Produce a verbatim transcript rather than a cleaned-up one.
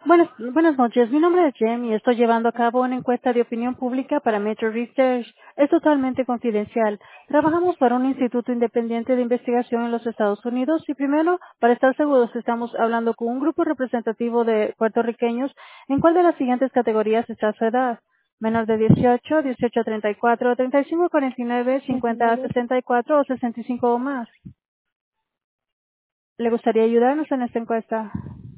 Buenas, buenas noches, mi nombre es Jem y estoy llevando a cabo una encuesta de opinión pública para Metro Research. Es totalmente confidencial. Trabajamos para un instituto independiente de investigación en los Estados Unidos y primero, para estar seguros, estamos hablando con un grupo representativo de puertorriqueños. ¿En cuál de las siguientes categorías está su edad? Menor de dieciocho, dieciocho a treinta y cuatro, treinta y cinco a cuarenta y nueve, cincuenta a sesenta y cuatro o sesenta y cinco o más. ¿Le gustaría ayudarnos en esta encuesta?